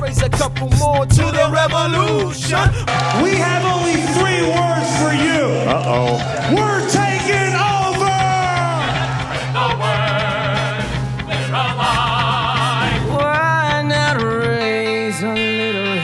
raise a couple more to the revolution. We have only 3 words for you. Uh-oh. We're taking over! The word, we're alive. Why not raise a little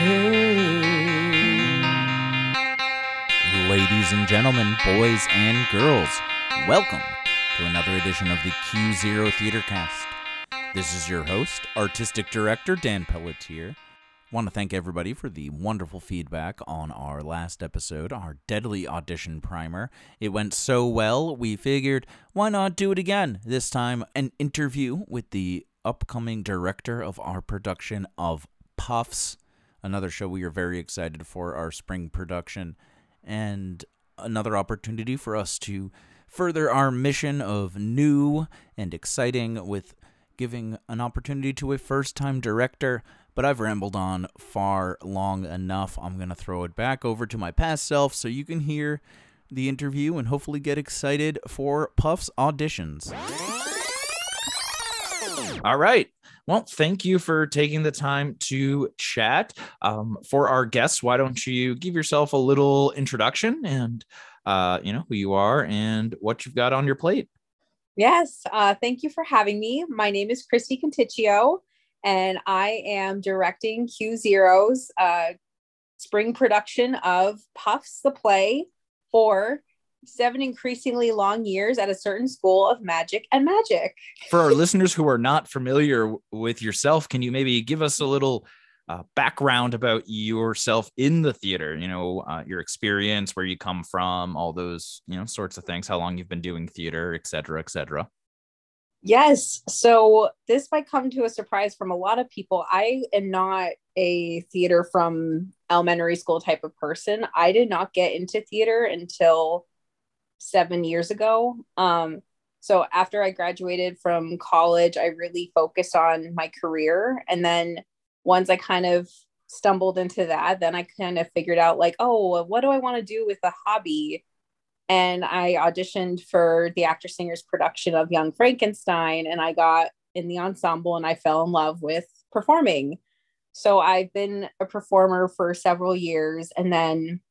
hay? Ladies and gentlemen, boys and girls, welcome to another edition of the Q0 Theatercast. This is your host, Artistic Director Dan Pelletier. Want to thank everybody for the wonderful feedback on our last episode, our Deadly Audition Primer. It went so well, we figured, why not do it again? This time, an interview with the upcoming director of our production of Puffs, another show we are very excited for, our spring production, and another opportunity for us to further our mission of new and exciting with giving an opportunity to a first-time director. But I've rambled on far long enough. I'm going to throw it back over to my past self so you can hear the interview and hopefully get excited for Puff's auditions. All right. Well, thank you for taking the time to chat. For our guests, why don't you give yourself a little introduction and, who you are and what you've got on your plate. Yes, thank you for having me. My name is Christy Conticchio, and I am directing Q0's spring production of Puffs the Play for 7 increasingly long years at a certain school of magic and magic. For our listeners who are not familiar with yourself, can you maybe give us a little background about yourself in the theater? Your experience, where you come from, all those, sorts of things, how long you've been doing theater, et cetera, et cetera. Yes. So this might come to a surprise from a lot of people. I am not a theater from elementary school type of person. I did not get into theater until 7 years ago. So after I graduated from college, I really focused on my career. And then once I kind of stumbled into that, then I kind of figured out like, oh, what do I want to do with a hobby? And I auditioned for the Actor Singers production of Young Frankenstein, and I got in the ensemble and I fell in love with performing. So I've been a performer for several years. And then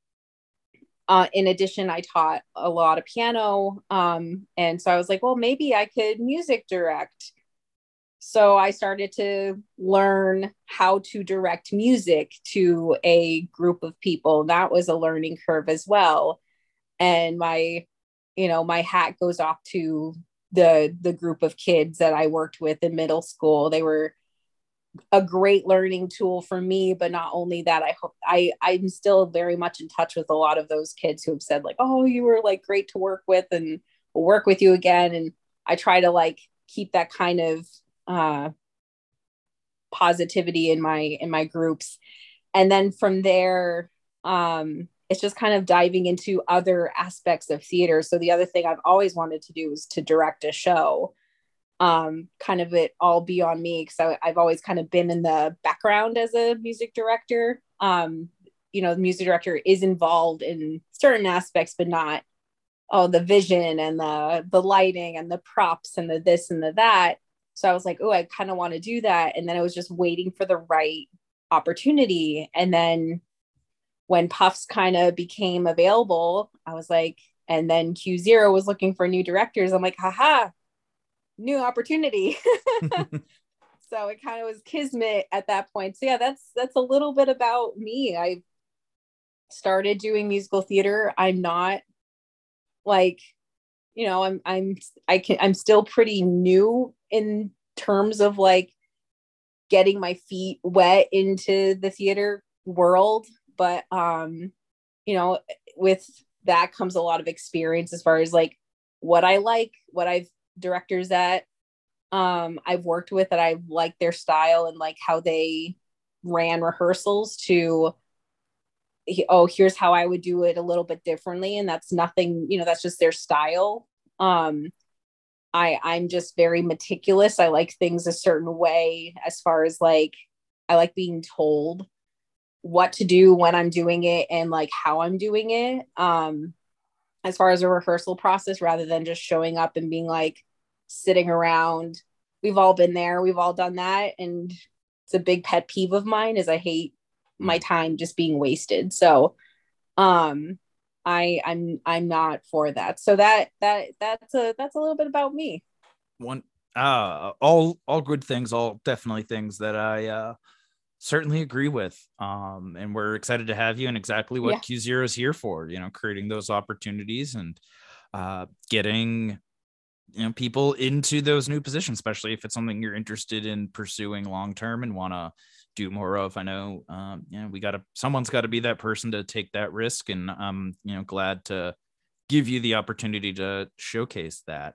in addition, I taught a lot of piano. And so I was like, well, maybe I could music direct. So I started to learn how to direct music to a group of people. That was a learning curve as well. And my hat goes off to the group of kids that I worked with in middle school. They were a great learning tool for me, but not only that, I'm still very much in touch with a lot of those kids who have said like, oh, you were like great to work with and we'll work with you again. And I try to like keep that kind of positivity in my groups. And then from there, it's just kind of diving into other aspects of theater. So the other thing I've always wanted to do is to direct a show, kind of it all be on me. Because I've always kind of been in the background as a music director. The music director is involved in certain aspects, but not, the vision and the lighting and the props and the this and the that. So I was like, oh, I kind of want to do that. And then I was just waiting for the right opportunity. And then when Puffs kind of became available, I was like, and then Q0 was looking for new directors. I'm like, haha, new opportunity. So it kind of was kismet at that point. So yeah, that's a little bit about me. I started doing musical theater. I'm not like, I'm still pretty new in terms of like getting my feet wet into the theater world. But, with that comes a lot of experience as far as like what I like, what I've directors that I've worked with that I like their style and like how they ran rehearsals to, here's how I would do it a little bit differently. And that's nothing, that's just their style. I'm just very meticulous. I like things a certain way as far as like, I like being told what to do when I'm doing it and like how I'm doing it. As far as a rehearsal process, rather than just showing up and being like sitting around. We've all been there. We've all done that. And it's a big pet peeve of mine, is I hate my time just being wasted. So I'm not for that. So that's a little bit about me. All good things, all definitely things that I certainly agree with. And we're excited to have you, and exactly what Q0 is here for, creating those opportunities and getting people into those new positions, especially if it's something you're interested in pursuing long term and want to do more of. I know someone's got to be that person to take that risk, and I'm glad to give you the opportunity to showcase that.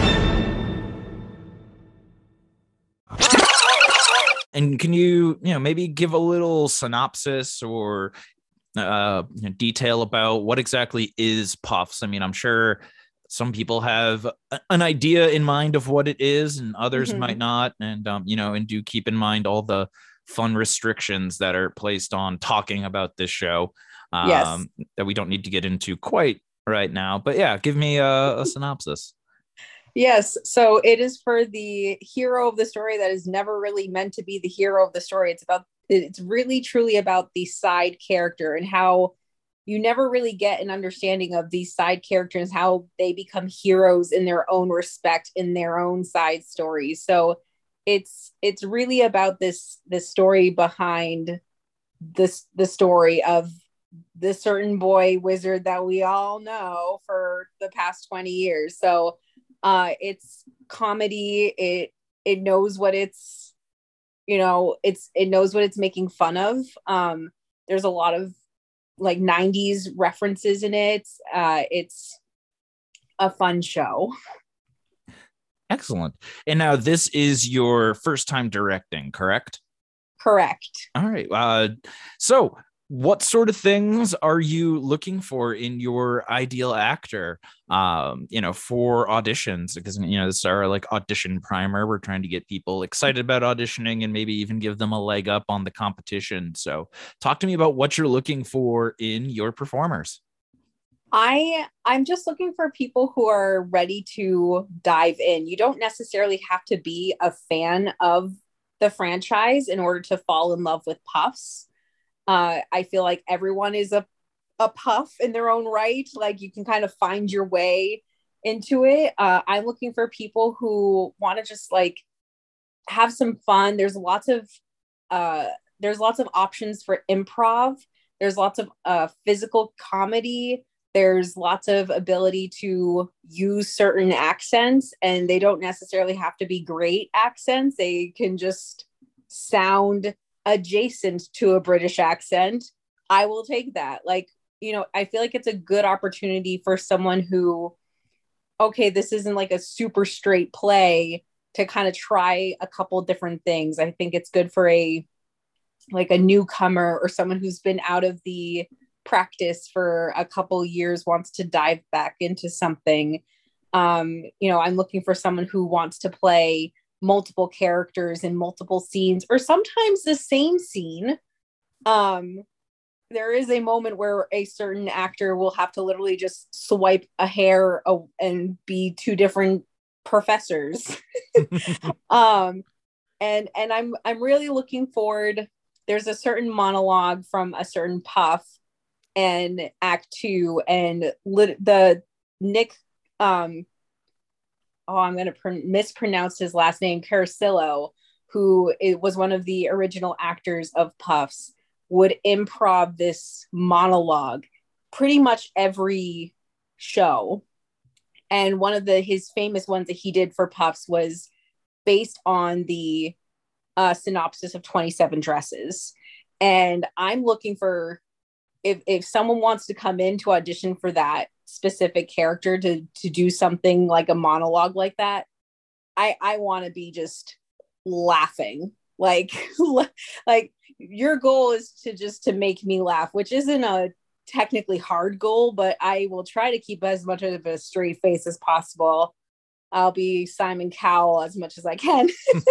And can you maybe give a little synopsis or detail about what exactly is Puffs? I mean, I'm sure some people have an idea in mind of what it is, and others might not. And, and do keep in mind all the fun restrictions that are placed on talking about this show that we don't need to get into quite right now. But yeah, give me a synopsis. Yes. So it is for the hero of the story that is never really meant to be the hero of the story. It's really truly about the side character and how you never really get an understanding of these side characters, how they become heroes in their own respect, in their own side stories. So it's really about this story behind the story of the certain boy wizard that we all know for the past 20 years. So it's comedy. It knows what it knows what it's making fun of. There's a lot of like 90s references in it. It's a fun show. Excellent. And now this is your first time directing, correct? Correct. All right. So what sort of things are you looking for in your ideal actor, for auditions? Because, this is our like audition primer. We're trying to get people excited about auditioning and maybe even give them a leg up on the competition. So talk to me about what you're looking for in your performers. I'm just looking for people who are ready to dive in. You don't necessarily have to be a fan of the franchise in order to fall in love with Puffs. I feel like everyone is a Puff in their own right. Like you can kind of find your way into it. I'm looking for people who want to just like have some fun. There's lots of options for improv. There's lots of physical comedy. There's lots of ability to use certain accents, and they don't necessarily have to be great accents. They can just sound adjacent to a British accent. I will take that. Like, I feel like it's a good opportunity for someone who, okay, this isn't like a super straight play, to kind of try a couple different things. I think it's good for a newcomer or someone who's been out of the practice for a couple years, wants to dive back into something. I'm looking for someone who wants to play multiple characters in multiple scenes, or sometimes the same scene. There is a moment where a certain actor will have to literally just swipe a hair and be two different professors. And I'm really looking forward. There's a certain monologue from a certain Puff and Act 2, and the Nick I'm going to mispronounce his last name, Carasillo, who was one of the original actors of Puffs, would improv this monologue pretty much every show. And one of his famous ones that he did for Puffs was based on the synopsis of 27 Dresses. And I'm looking for, if someone wants to come in to audition for that specific character to do something like a monologue like that, I want to be just laughing. Like your goal is to make me laugh, which isn't a technically hard goal, but I will try to keep as much of a straight face as possible. I'll be Simon Cowell as much as I can.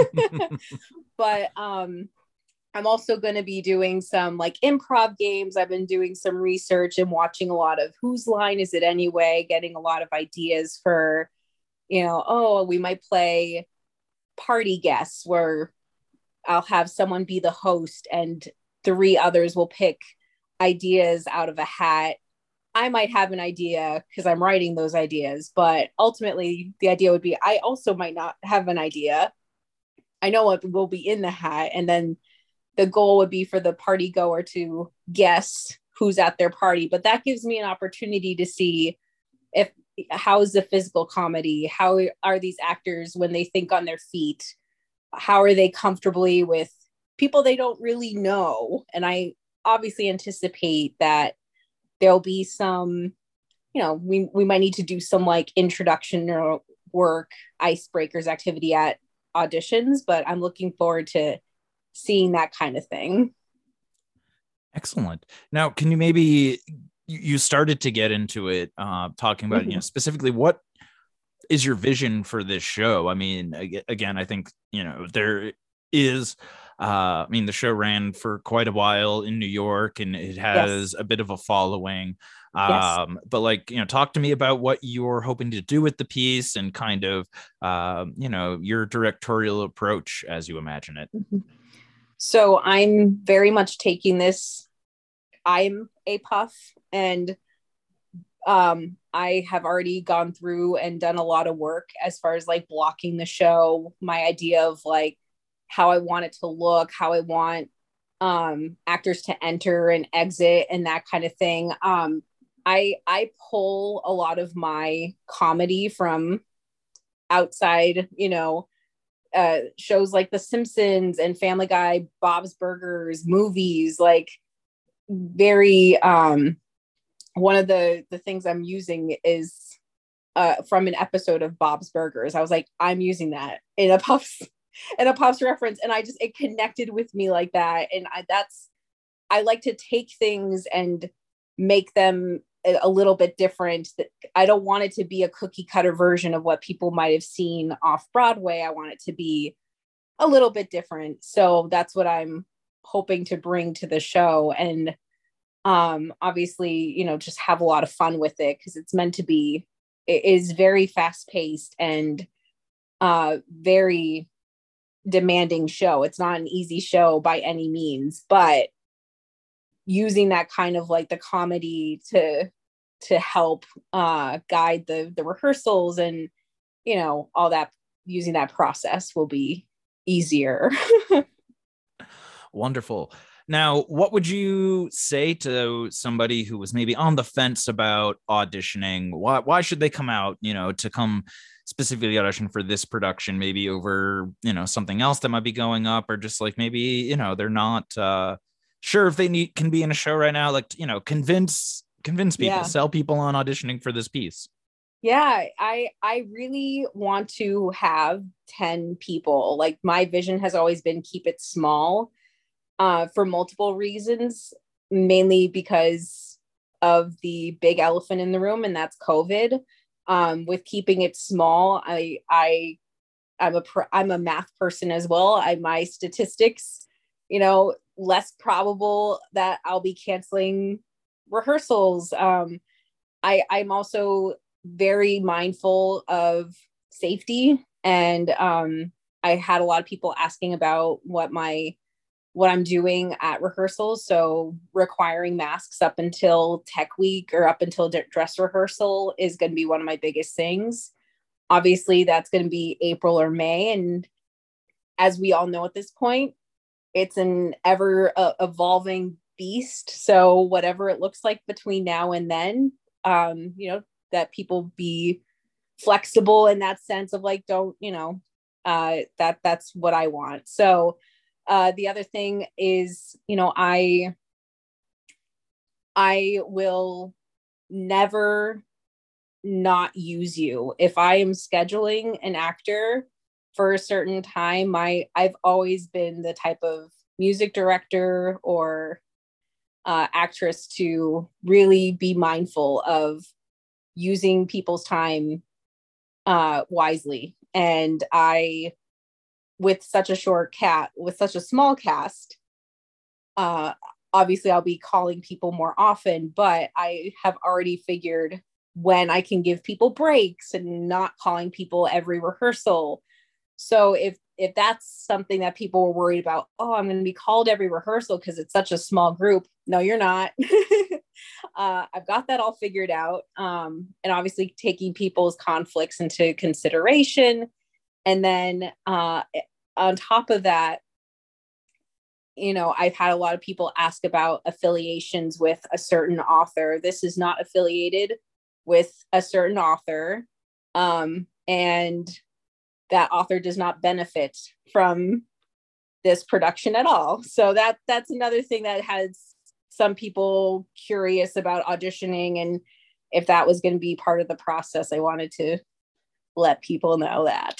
But I'm also going to be doing some like improv games. I've been doing some research and watching a lot of Whose Line Is It Anyway, getting a lot of ideas for, we might play party guests where I'll have someone be the host and three others will pick ideas out of a hat. I might have an idea because I'm writing those ideas, but ultimately the idea would be I also might not have an idea. I know what will be in the hat. And then the goal would be for the party goer to guess who's at their party. But that gives me an opportunity to see if how's the physical comedy? How are these actors when they think on their feet? How are they comfortably with people they don't really know? And I obviously anticipate that there'll be some, we might need to do some like introduction or work, icebreakers activity at auditions, but I'm looking forward to seeing that kind of thing. Excellent. Now, can you maybe, you started to get into it, talking about, specifically what is your vision for this show? I mean, again, I think, there is, the show ran for quite a while in New York and it has a bit of a following. But like, talk to me about what you're hoping to do with the piece and kind of, your directorial approach as you imagine it. So I'm very much taking this. I'm a puff and I have already gone through and done a lot of work as far as like blocking the show, my idea of like how I want it to look, how I want actors to enter and exit and that kind of thing. I pull a lot of my comedy from outside, shows like The Simpsons and Family Guy, Bob's Burgers, movies, like very one of the things I'm using is from an episode of Bob's Burgers. I was like, I'm using that in a Puffs reference, and it connected with me like that. And I like to take things and make them a little bit different. I don't want it to be a cookie cutter version of what people might have seen off Broadway. I want it to be a little bit different. So that's what I'm hoping to bring to the show. And obviously, just have a lot of fun with it because it's meant to be, it is very fast paced and very demanding show. It's not an easy show by any means, but using that kind of like the comedy to help guide the rehearsals and all that, using that process will be easier. Wonderful. Now, what would you say to somebody who was maybe on the fence about auditioning? Why should they come out, to come specifically audition for this production, maybe over, something else that might be going up, or just like maybe, they're not sure if they can be in a show right now, like, convince people, sell people on auditioning for this piece. Yeah, I really want to have 10 people. Like my vision has always been keep it small for multiple reasons, mainly because of the big elephant in the room, and that's COVID. With keeping it small, I'm a math person as well. My statistics, less probable that I'll be canceling rehearsals. I'm also very mindful of safety, and I had a lot of people asking about what I'm doing at rehearsals. So requiring masks up until tech week or up until dress rehearsal is going to be one of my biggest things. Obviously that's going to be April or May. And as we all know at this point, it's an ever evolving beast. So whatever it looks like between now and then, that people be flexible in that sense of like, don't, that's what I want. So the other thing is, I will never not use you. If I am scheduling an actor for a certain time, I've always been the type of music director or actress to really be mindful of using people's time wisely. And with such a small cast, obviously I'll be calling people more often, but I have already figured when I can give people breaks and not calling people every rehearsal. So if if that's something that people were worried about, oh, I'm going to be called every rehearsal because it's such a small group. No, you're not. I've got that all figured out. And obviously taking people's conflicts into consideration. And then on top of that, I've had a lot of people ask about affiliations with a certain author. This is not affiliated with a certain author. And that author does not benefit from this production at all. So that's another thing that has some people curious about auditioning, and if that was going to be part of the process, I wanted to let people know that.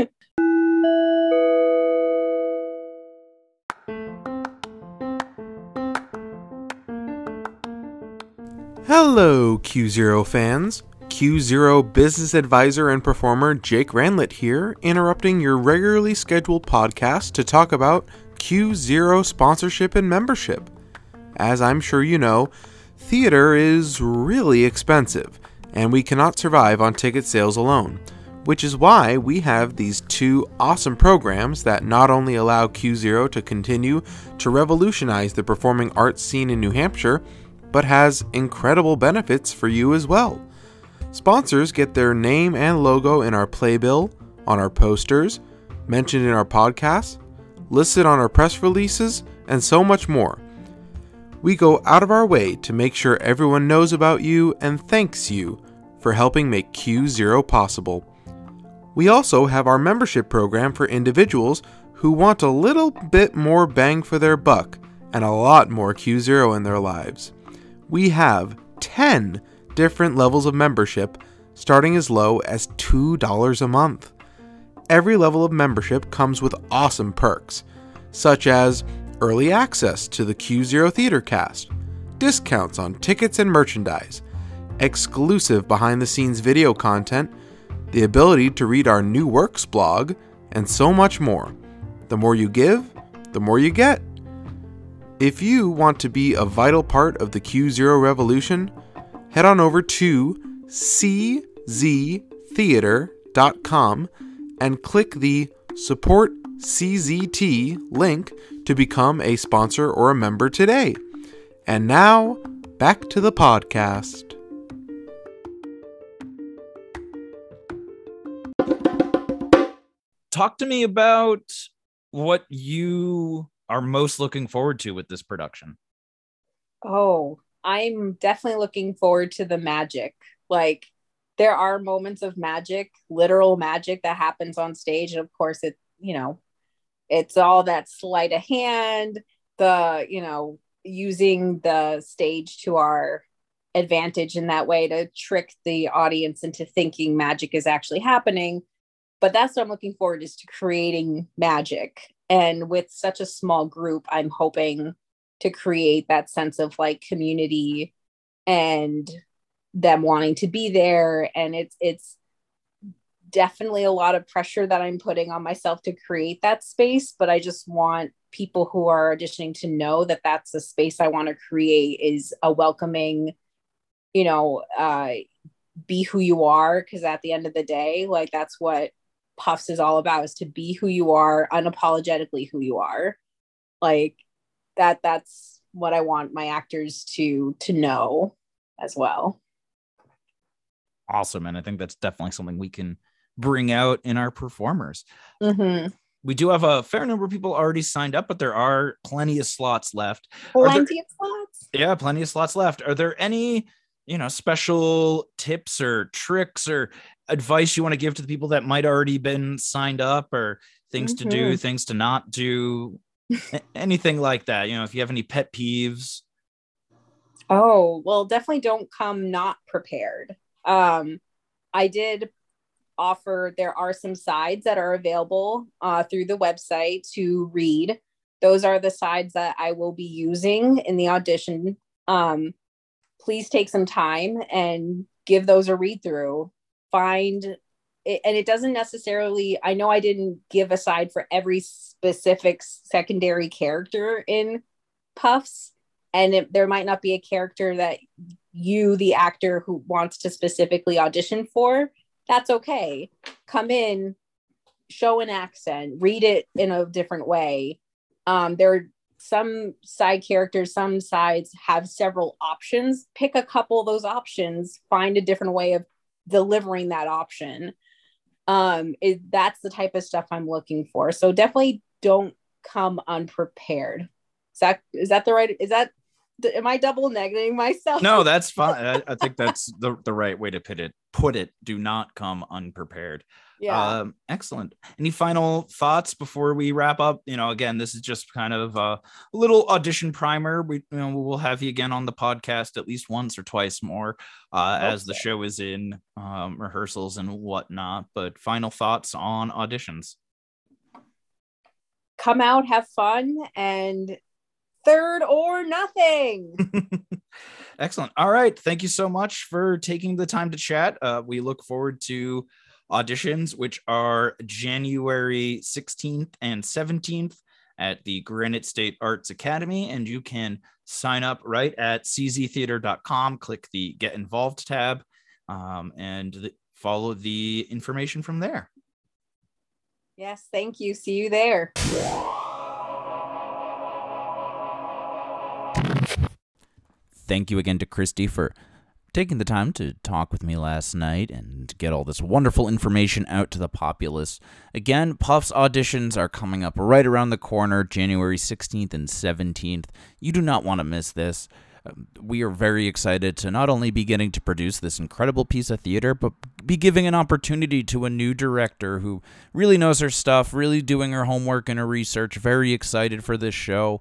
Hello, Q0 fans. Q0 business advisor and performer Jake Ranlett here, interrupting your regularly scheduled podcast to talk about Q0 sponsorship and membership. As I'm sure you know, theater is really expensive, and we cannot survive on ticket sales alone, which is why we have these two awesome programs that not only allow Q0 to continue to revolutionize the performing arts scene in New Hampshire, but has incredible benefits for you as well. Sponsors get their name and logo in our playbill, on our posters, mentioned in our podcasts, listed on our press releases, and so much more. We go out of our way to make sure everyone knows about you and thanks you for helping make Q0 possible. We also have our membership program for individuals who want a little bit more bang for their buck and a lot more Q0 in their lives. We have 10 different levels of membership, starting as low as $2 a month. Every level of membership comes with awesome perks, such as early access to the Q0 Theater Cast, discounts on tickets and merchandise, exclusive behind-the-scenes video content, the ability to read our new works blog, and so much more. The more you give, the more you get. If you want to be a vital part of the Q0 revolution, head on over to cztheater.com and click the Support CZT link to become a sponsor or a member today. And now, back to the podcast. Talk to me about what you are most looking forward to with this production. Oh, I'm definitely looking forward to the magic. Like, there are moments of magic, literal magic that happens on stage. And of course, it's all that sleight of hand, using the stage to our advantage in that way to trick the audience into thinking magic is actually happening. But that's what I'm looking forward is to creating magic. And with such a small group, I'm hoping to create that sense of like community and them wanting to be there. And it's definitely a lot of pressure that I'm putting on myself to create that space, but I just want people who are auditioning to know that that's the space I want to create, is a welcoming, be who you are. Because at the end of the day, like, that's what Puffs is all about, is to be who you are, unapologetically who you are. Like, that's what I want my actors to know as well. Awesome. And I think that's definitely something we can bring out in our performers. Mm-hmm. We do have a fair number of people already signed up, but there are plenty of slots left. Plenty of slots? Yeah, plenty of slots left. Are there any, special tips or tricks or advice you want to give to the people that might already been signed up, or things to do, things to not do, anything like that? If you have any pet peeves. Oh, well, definitely don't come not prepared. I did offer, there are some sides that are available through the website to read. Those are the sides that I will be using in the audition. Please take some time and give those a read through. Find it, and it doesn't necessarily, I know I didn't give a side for every specific secondary character in Puffs, and there might not be a character that you, the actor who wants to specifically audition for. That's okay. Come in, show an accent, read it in a different way. There are some side characters, some sides have several options. Pick a couple of those options, find a different way of delivering that option. That's the type of stuff I'm looking for. So definitely don't come unprepared. Is that the right? Am I double negating myself? No, that's fine. I think that's the right way to put it. Do not come unprepared. Yeah. Excellent. Any final thoughts before we wrap up? Again, this is just kind of a little audition primer. We will have you again on the podcast at least once or twice more as the show is in rehearsals and whatnot. But final thoughts on auditions. Come out, have fun, and third or nothing. Excellent. All right. Thank you so much for taking the time to chat. We look forward to auditions, which are January 16th and 17th at the Granite State Arts Academy. And you can sign up right at cztheater.com, click the Get Involved tab, and follow the information from there. Yes, thank you. See you there. Thank you again to Christy for taking the time to talk with me last night and get all this wonderful information out to the populace. Again, Puff's auditions are coming up right around the corner, January 16th and 17th. You do not want to miss this. We are very excited to not only be getting to produce this incredible piece of theater, but be giving an opportunity to a new director who really knows her stuff, really doing her homework and her research. Very excited for this show.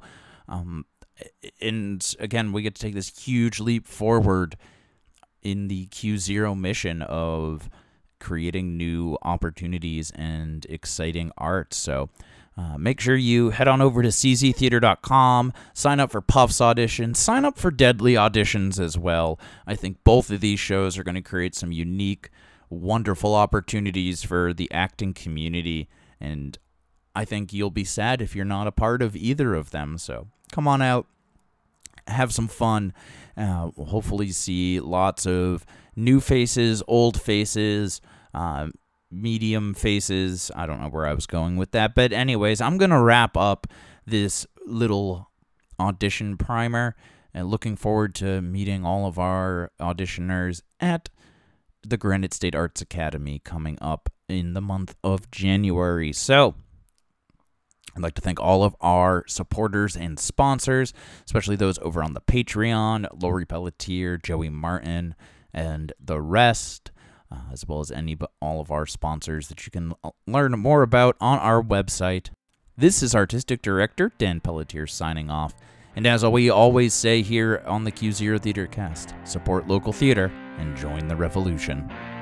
And again, we get to take this huge leap forward in the Q0 mission of creating new opportunities and exciting art. So make sure you head on over to cztheater.com, sign up for Puff's audition, sign up for Deadly auditions as well. I think both of these shows are going to create some unique, wonderful opportunities for the acting community, and I think you'll be sad if you're not a part of either of them. So come on out, have some fun. We'll hopefully see lots of new faces, old faces, medium faces. I don't know where I was going with that. But anyways, I'm going to wrap up this little audition primer and looking forward to meeting all of our auditioners at the Granite State Arts Academy coming up in the month of January. So I'd like to thank all of our supporters and sponsors, especially those over on the Patreon, Lori Pelletier, Joey Martin, and the rest, as well as all of our sponsors that you can learn more about on our website. This is Artistic Director Dan Pelletier signing off. And as we always say here on the Q0 Theater Cast, support local theater and join the revolution.